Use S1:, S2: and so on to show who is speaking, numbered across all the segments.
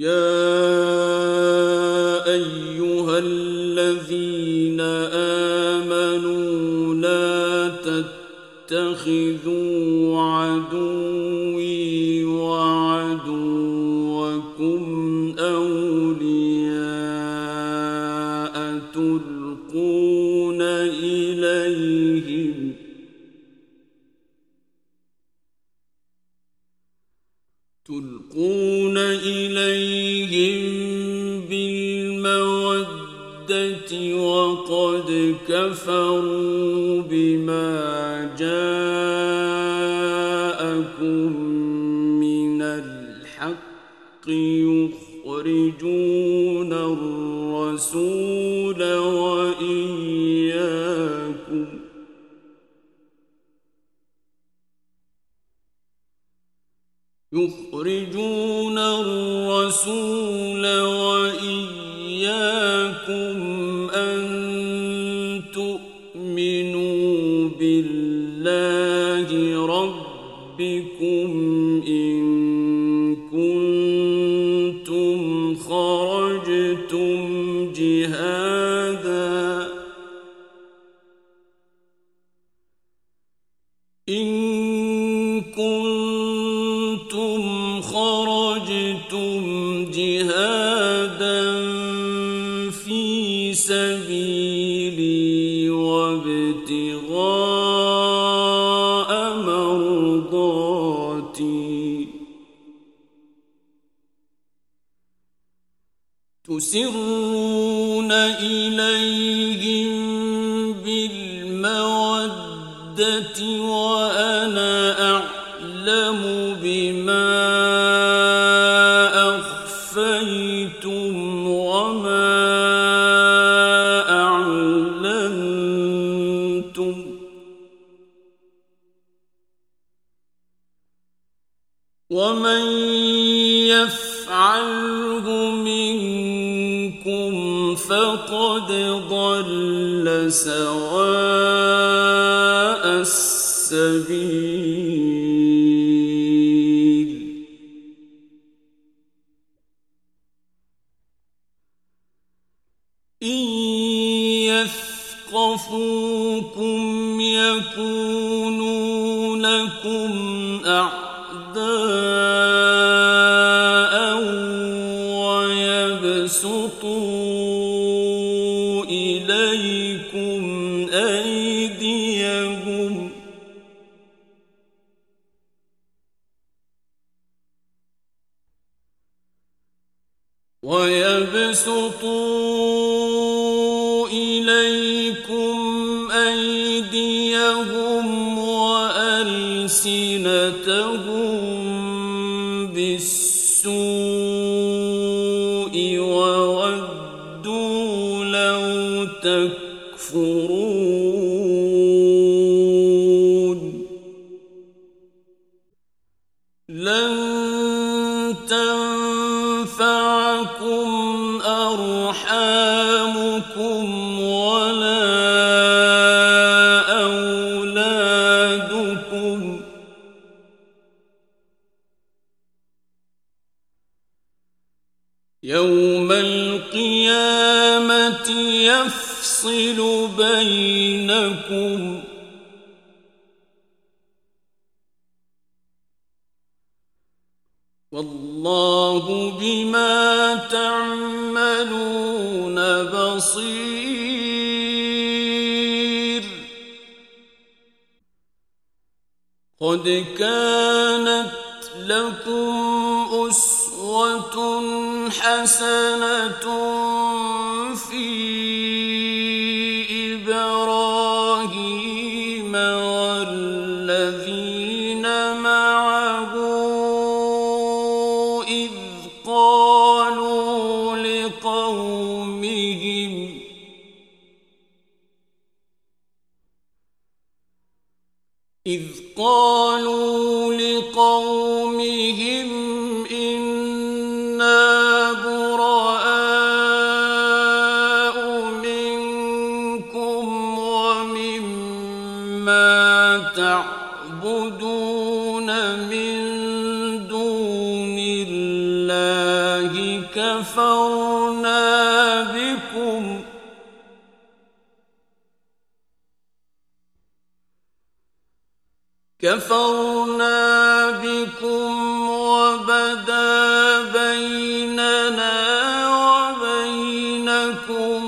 S1: يا أيها الذين آمنوا لا تتخذوا عدوي وعدوكم أولياء تلقون إليهم بالمودة وقد كفروا بما جاءكم من الحق يخرجون الرسول وإياكم أن تؤمنوا بالله ربكم إن كنتم خرجتم جهادا في سبيلي وابتغاء مرضاتي تسرون إليهم بالمودة وأنا أعلم بما أخفيتم وما أعلنتم ومن يفعله منكم فقد ضل سواء السبيل إن يثقفوكم يكونوا لكم أعداء ويبسطوا إليكم أيديهم وألسنتهم بالسوء وودوا لو تكفرون لن تنفعكم أرحامكم ولا أولادكم يوم القيامة يفصل بينكم والله بما تعملون بصير قد كانت لكم أسوة حسنة في إبراهيم والذين معه إذ قالوا لقومهم إنا براء منكم ومما تعبدون من دون الله كفرنا بكم وبدا بيننا وبينكم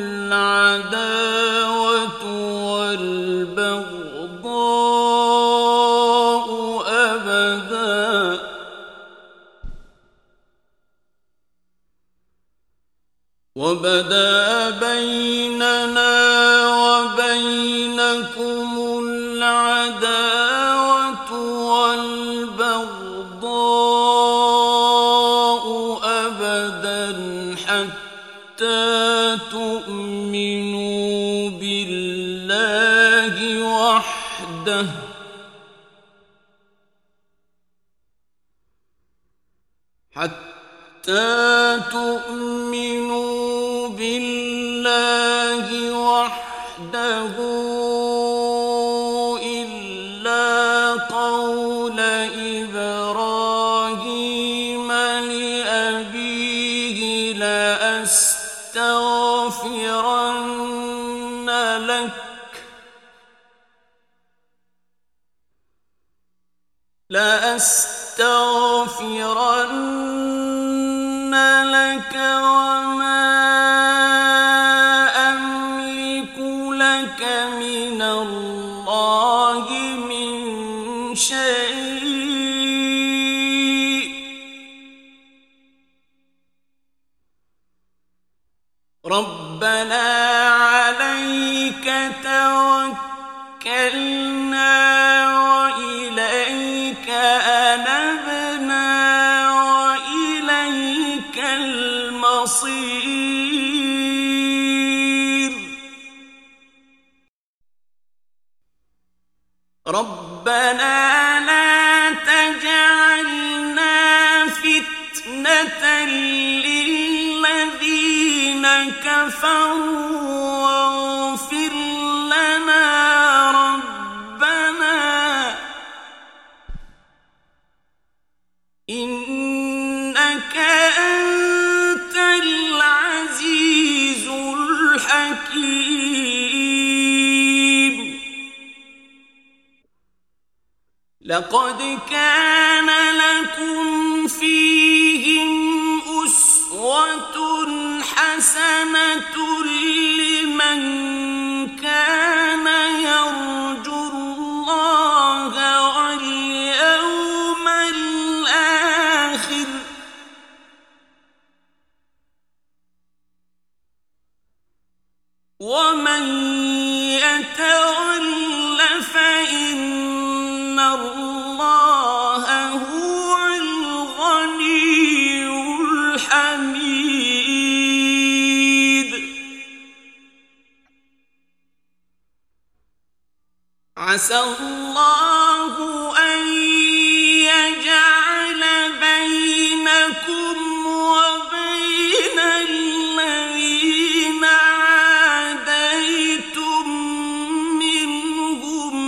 S1: العداوة والبغضاء أبدا حتى تؤمنوا بالله وحده إلا قول إبراهيم لأبيه لأستغفرن لك وما أملك لك من الله من شيء ربنا عليك توكلنا وإليك أنبنا وإليك المصير ربنا لا تجعلنا فتنة للذين كفروا واغفر لنا ربنا إنك أنت العزيز الحكيم لقد كان لكم فيهم أسوة حسنة لمن كان يرجو الله واليوم الآخر ومن يتول فإن الله هو الغني الحميد عسى الله أن يجعل بينكم وبين الذين عاديتم منهم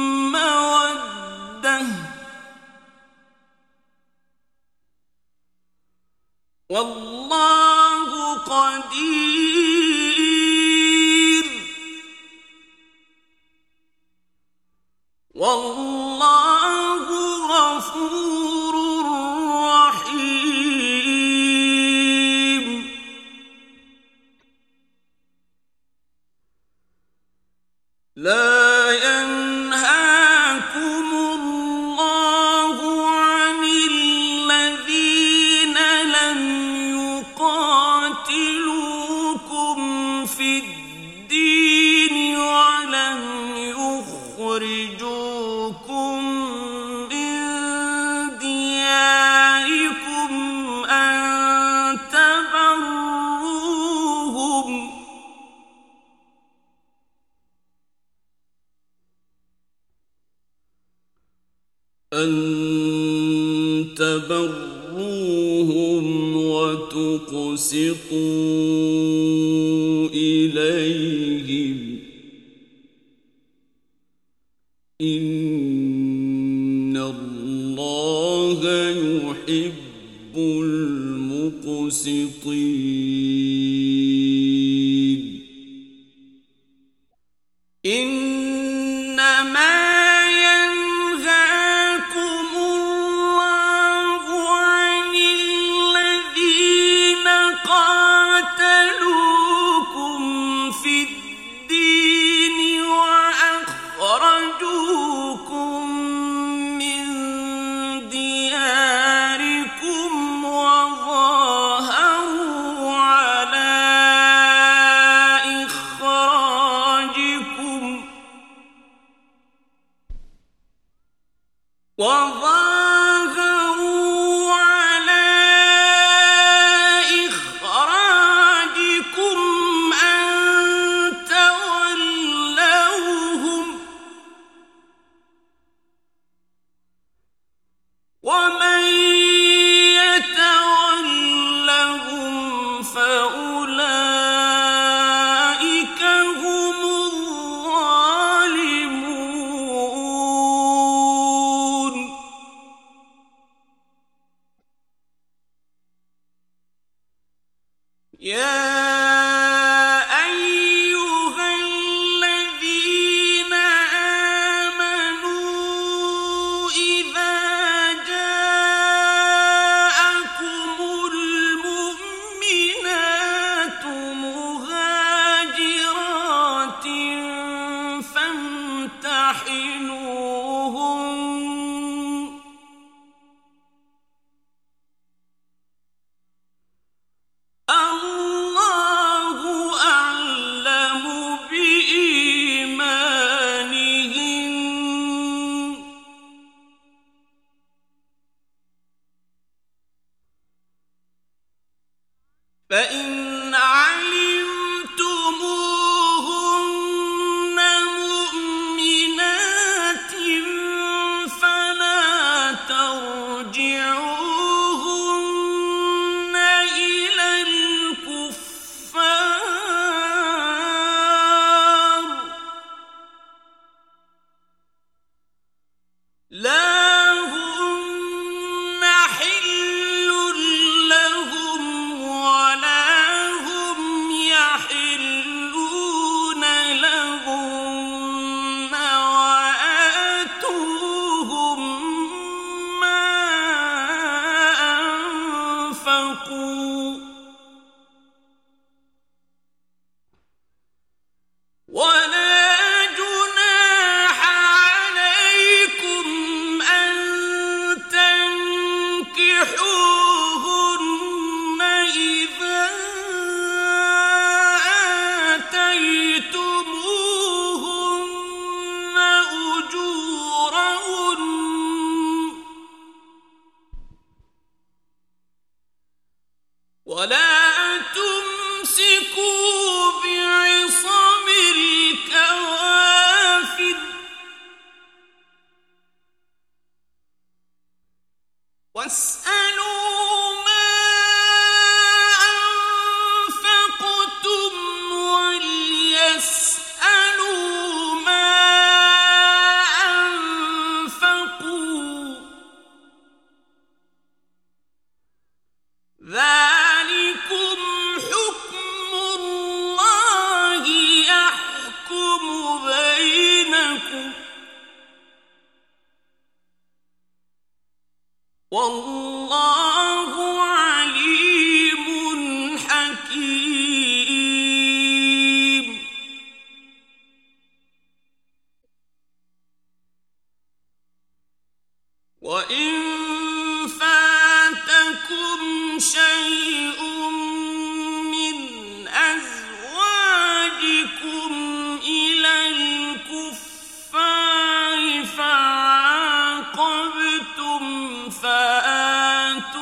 S1: مودة والله قدير والله غفور رحيم لا ينهاكم الله عن الذين لم يقاتلوكم في الدين ولم يخرجوكم من دياركم أن تبروهم وتقسطوا إليهم إن الله يحب المقسطين إنما ينهاكم الله عن الذين قاتلوكم في الدين وأخرجوكم من دياركم وظاهروا على إخراجكم أن تولوهم ومن يتولهم فأولئك هم الظالمون يا أيها الذين آمنوا إذا جاءكم المؤمنات مهاجرات فامتحنوهن الله أعلم بإيمانهن فإن علمتموهن مؤمنات فلا ترجعوهن إلى الكفار لا هن حل لهم ولا هم يحلون لهن وآتوهم ما أنفقوا ولا جناح عليكم أن تنكحوهن إذا آتيتموهن أجورهن ولا تمسكوا بعصم الكوافر واسألوا ما أنفقتم وليسألوا ما أنفقوا ذلكم حكم الله يحكم بينكم والله عليم حكيم وإن فاتكم شيء من أزواجكم إلى الكفار فعاقبتم فآتوا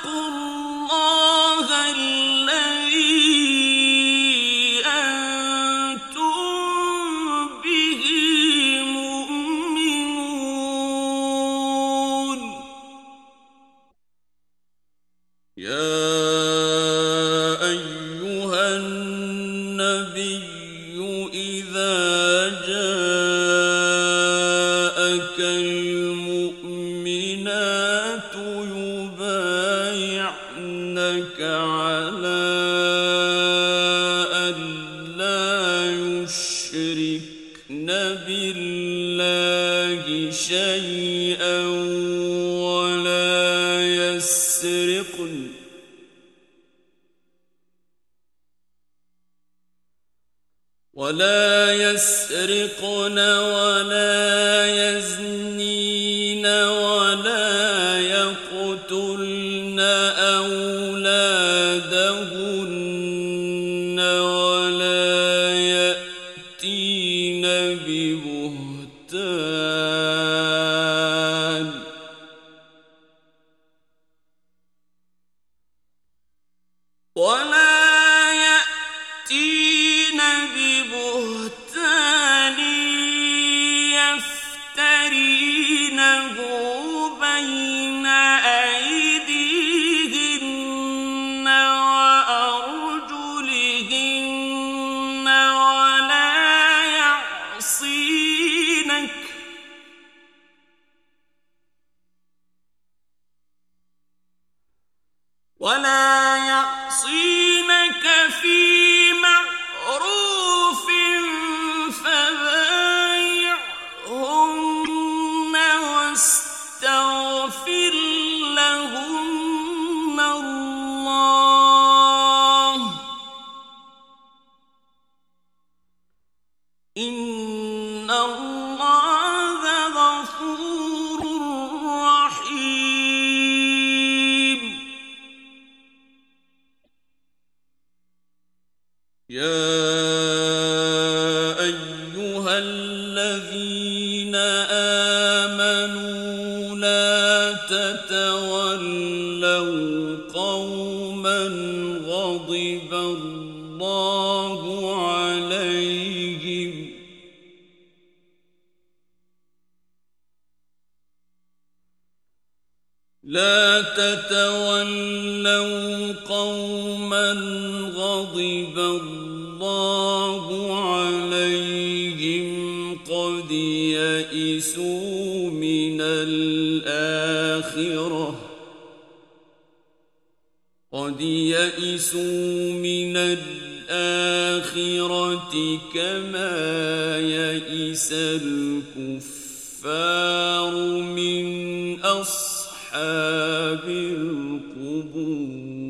S1: واتقوا الله الذي أنتم به مؤمنون يا أيها النبي إذا جاءك المؤمنات يبايعنك على أن لا يشركن بالله شيئا ولا يسرقن ولا يزنين ولا يقتلن أولادهن ولا يأتين ببهتان يفترينه بين أيديهن وأرجلهن ولا يعصينك في معروف فبايعهن واستغفر لهن الله إن الله غفور رحيم يا أيها الذين آمنوا لا تتولوا قوما غضب الله عليهم لا تتولوا قوما غضب الله عليهم قد يئسوا من الآخرة كما يئس الكفار من أصحاب القبور